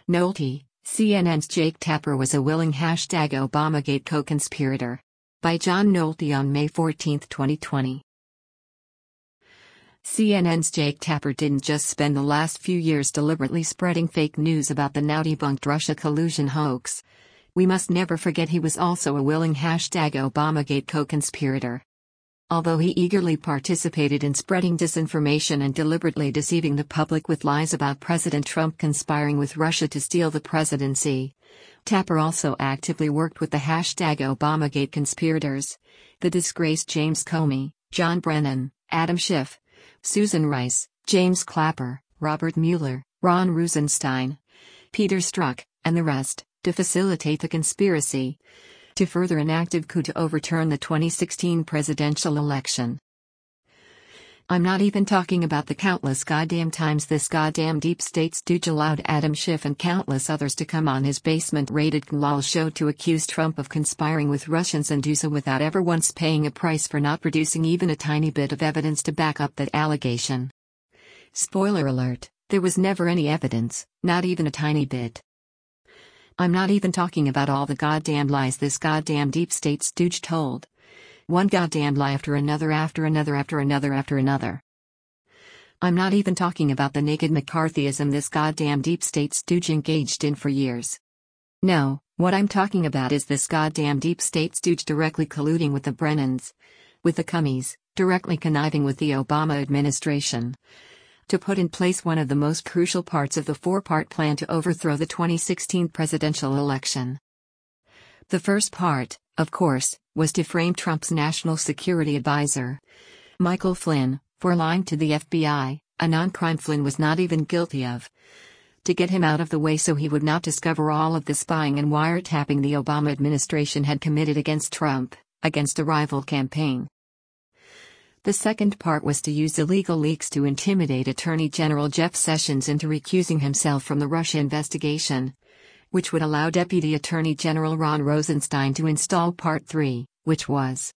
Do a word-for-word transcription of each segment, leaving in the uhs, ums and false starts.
Nolte, C N N's Jake Tapper was a willing hashtag Obamagate co-conspirator. By John Nolte on May fourteenth, twenty twenty. C N N's Jake Tapper didn't just spend the last few years deliberately spreading fake news about the now debunked Russia collusion hoax. We must never forget he was also a willing hashtag Obamagate co-conspirator. Although he eagerly participated in spreading disinformation and deliberately deceiving the public with lies about President Trump conspiring with Russia to steal the presidency, Tapper also actively worked with the hashtag Obamagate conspirators, the disgraced James Comey, John Brennan, Adam Schiff, Susan Rice, James Clapper, Robert Mueller, Ron Rosenstein, Peter Strzok, and the rest, to facilitate the conspiracy to further an active coup to overturn the twenty sixteen presidential election. I'm not even talking about the countless goddamn times this goddamn deep state stooge allowed Adam Schiff and countless others to come on his basement-rated K N L A L show to accuse Trump of conspiring with Russians and do so without ever once paying a price for not producing even a tiny bit of evidence to back up that allegation. Spoiler alert, there was never any evidence, not even a tiny bit. I'm not even talking about all the goddamn lies this goddamn deep state stooge told. One goddamn lie after another after another after another after another. I'm not even talking about the naked McCarthyism this goddamn deep state stooge engaged in for years. No, what I'm talking about is this goddamn deep state stooge directly colluding with the Brennans, with the Comeys, directly conniving with the Obama administration, to put in place one of the most crucial parts of the four-part plan to overthrow the twenty sixteen presidential election. The first part, of course, was to frame Trump's national security advisor, Michael Flynn, for lying to the F B I, a non-crime Flynn was not even guilty of, to get him out of the way so he would not discover all of the spying and wiretapping the Obama administration had committed against Trump, against a rival campaign. The second part was to use illegal leaks to intimidate Attorney General Jeff Sessions into recusing himself from the Russia investigation, which would allow Deputy Attorney General Ron Rosenstein to install Part three, which was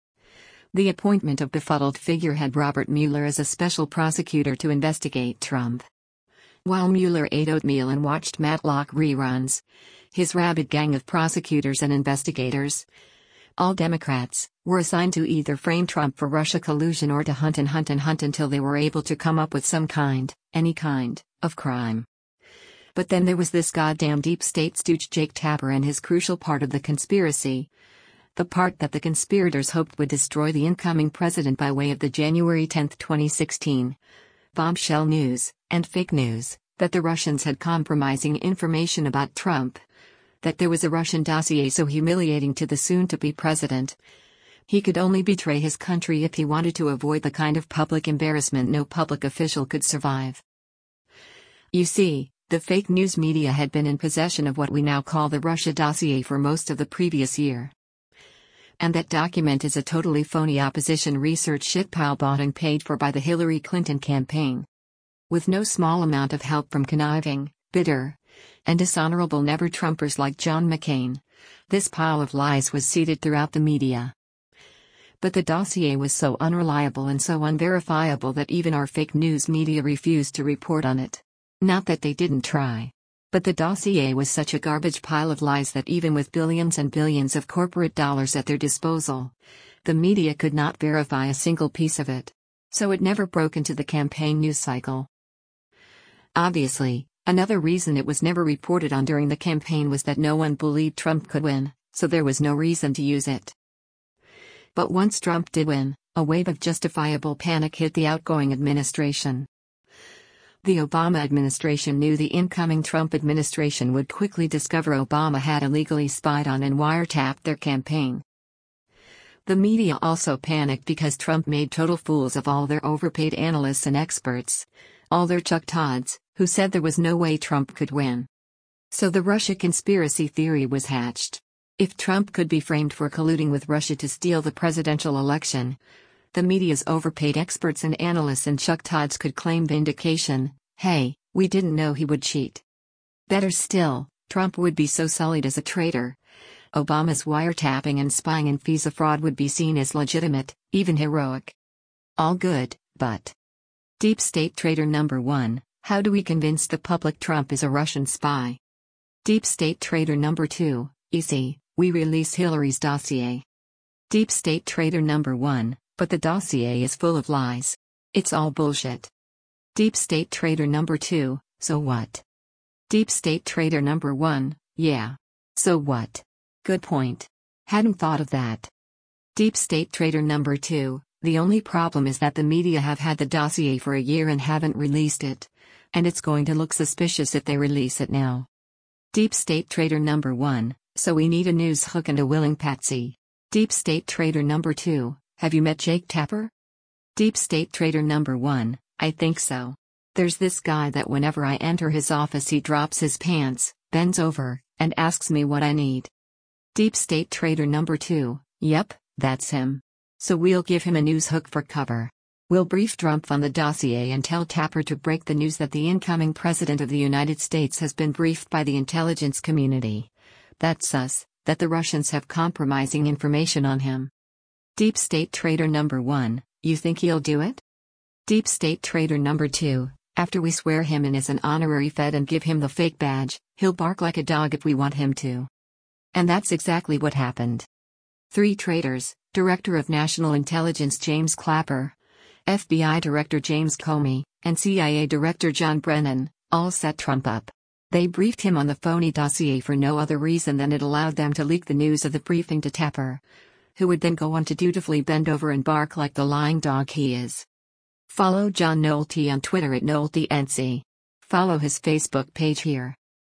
the appointment of befuddled figurehead Robert Mueller as a special prosecutor to investigate Trump. While Mueller ate oatmeal and watched Matlock reruns, his rabid gang of prosecutors and investigators, all Democrats, were assigned to either frame Trump for Russia collusion or to hunt and hunt and hunt until they were able to come up with some kind, any kind, of crime. But then there was this goddamn deep state stooge Jake Tapper and his crucial part of the conspiracy. The part that the conspirators hoped would destroy the incoming president by way of the January tenth, twenty sixteen bombshell news, and fake news, that the Russians had compromising information about Trump. That there was a Russian dossier so humiliating to the soon-to-be president. He could only betray his country if he wanted to avoid the kind of public embarrassment no public official could survive. You see, the fake news media had been in possession of what we now call the Russia dossier for most of the previous year. And that document is a totally phony opposition research shitpile bought and paid for by the Hillary Clinton campaign. With no small amount of help from conniving, bitter, and dishonorable never-Trumpers like John McCain, this pile of lies was seeded throughout the media. But the dossier was so unreliable and so unverifiable that even our fake news media refused to report on it. Not that they didn't try. But the dossier was such a garbage pile of lies that even with billions and billions of corporate dollars at their disposal, the media could not verify a single piece of it. So it never broke into the campaign news cycle. Obviously, another reason it was never reported on during the campaign was that no one believed Trump could win, so there was no reason to use it. But once Trump did win, a wave of justifiable panic hit the outgoing administration. The Obama administration knew the incoming Trump administration would quickly discover Obama had illegally spied on and wiretapped their campaign. The media also panicked because Trump made total fools of all their overpaid analysts and experts, all their Chuck Todds, who said there was no way Trump could win. So the Russia conspiracy theory was hatched. If Trump could be framed for colluding with Russia to steal the presidential election, the media's overpaid experts and analysts and Chuck Todds could claim vindication. Hey, we didn't know he would cheat. Better still, Trump would be so sullied as a traitor. Obama's wiretapping and spying and FISA fraud would be seen as legitimate, even heroic. All good, but deep state traitor number one, How do we convince the public Trump is a Russian spy? Deep State Traitor Number two, E C, we release Hillary's dossier. Deep State Traitor Number one, but the dossier is full of lies. It's all bullshit. Deep State Traitor Number two, so what? Deep State Traitor Number one, yeah. So what? Good point. Hadn't thought of that. Deep State Traitor Number two, the only problem is that the media have had the dossier for a year and haven't released it. And it's going to look suspicious if they release it now. Deep State Traitor Number one, so we need a news hook and a willing patsy. Deep State Traitor Number two, have you met Jake Tapper? Deep State Traitor Number one, I think so. There's this guy that whenever I enter his office he drops his pants, bends over, and asks me what I need. Deep State Traitor Number two, yep, that's him. So we'll give him a news hook for cover. We'll brief Trump on the dossier and tell Tapper to break the news that the incoming President of the United States has been briefed by the intelligence community. That's us, that the Russians have compromising information on him. Deep State Traitor Number one, you think he'll do it? Deep State Traitor Number two, after we swear him in as an honorary Fed and give him the fake badge, he'll bark like a dog if we want him to. And that's exactly what happened. Three traitors, Director of National Intelligence James Clapper, F B I Director James Comey, and C I A Director John Brennan, all set Trump up. They briefed him on the phony dossier for no other reason than it allowed them to leak the news of the briefing to Tapper, who would then go on to dutifully bend over and bark like the lying dog he is. Follow John Nolte on Twitter at NolteNC. Follow his Facebook page here.